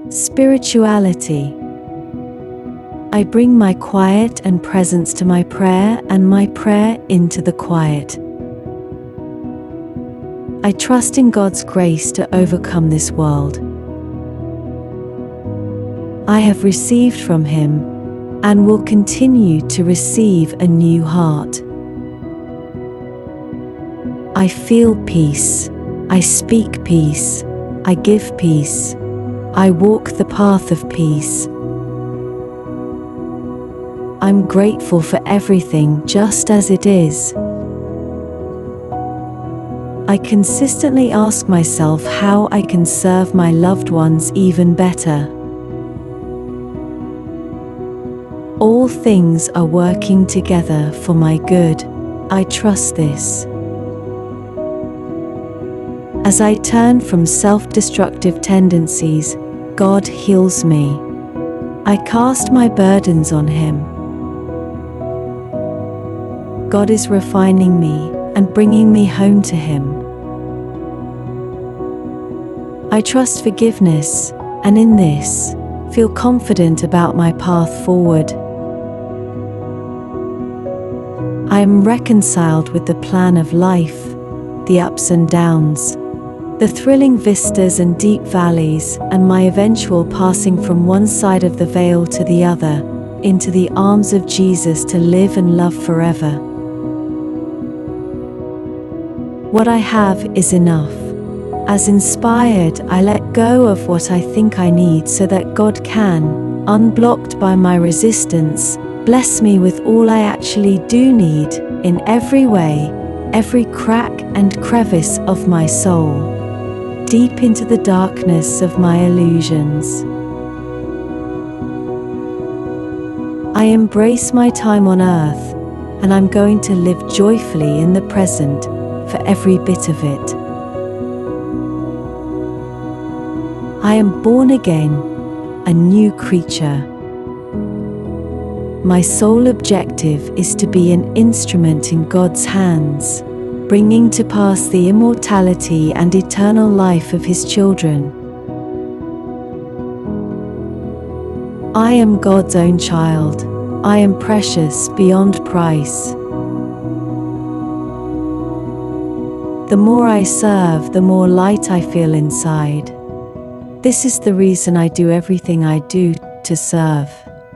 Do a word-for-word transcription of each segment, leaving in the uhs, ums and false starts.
Spirituality. I bring my quiet and presence to my prayer, and my prayer into the quiet. I trust in God's grace to overcome this world. I have received from Him and will continue to receive a new heart. I feel peace. I speak peace. I give peace. I walk the path of peace. I'm grateful for everything just as it is. I consistently ask myself how I can serve my loved ones even better. All things are working together for my good. I trust this. As I turn from self-destructive tendencies, God heals me. I cast my burdens on Him. God is refining me and bringing me home to Him. I trust forgiveness, and in this, feel confident about my path forward. I am reconciled with the plan of life, the ups and downs, the thrilling vistas and deep valleys, and my eventual passing from one side of the veil to the other, into the arms of Jesus to live and love forever. What I have is enough. As inspired, I let go of what I think I need so that God can, unblocked by my resistance, bless me with all I actually do need, in every way, every crack and crevice of my soul, deep into the darkness of my illusions. I embrace my time on earth, and I'm going to live joyfully in the present, for every bit of it. I am born again, a new creature. My sole objective is to be an instrument in God's hands, bringing to pass the immortality and eternal life of His children. I am God's own child. I am precious beyond price. The more I serve, the more light I feel inside. This is the reason I do everything I do, to serve.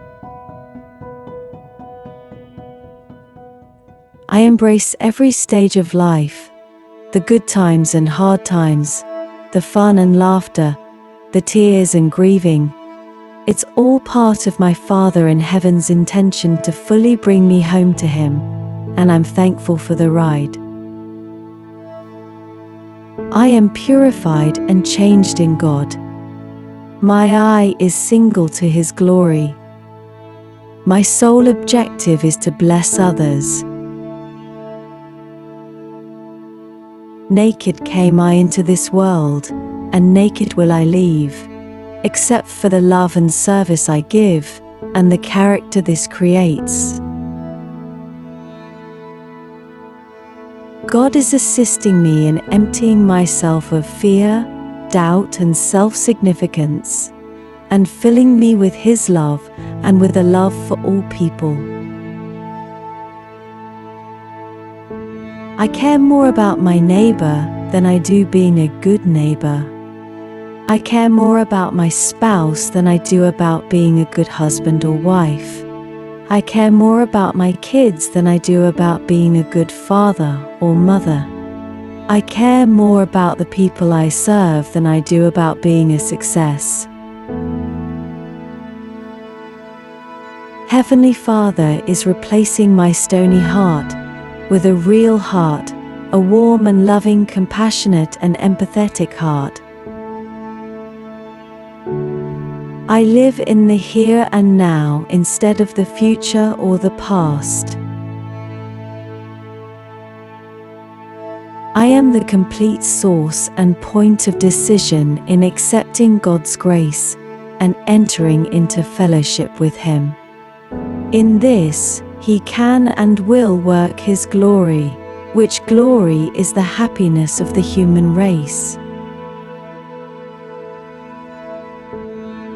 I embrace every stage of life, the good times and hard times, the fun and laughter, the tears and grieving. It's all part of my Father in Heaven's intention to fully bring me home to Him, and I'm thankful for the ride. I am purified and changed in God. My eye is single to His glory. My sole objective is to bless others. Naked came I into this world, and naked will I leave, except for the love and service I give, and the character this creates. God is assisting me in emptying myself of fear, doubt, and self-significance, and filling me with His love and with a love for all people. I care more about my neighbor than I do being a good neighbor. I care more about my spouse than I do about being a good husband or wife. I care more about my kids than I do about being a good father or mother. I care more about the people I serve than I do about being a success. Heavenly Father is replacing my stony heart with a real heart, a warm and loving, compassionate and empathetic heart. I live in the here and now instead of the future or the past. I am the complete source and point of decision in accepting God's grace and entering into fellowship with Him. In this, He can and will work His glory, which glory is the happiness of the human race.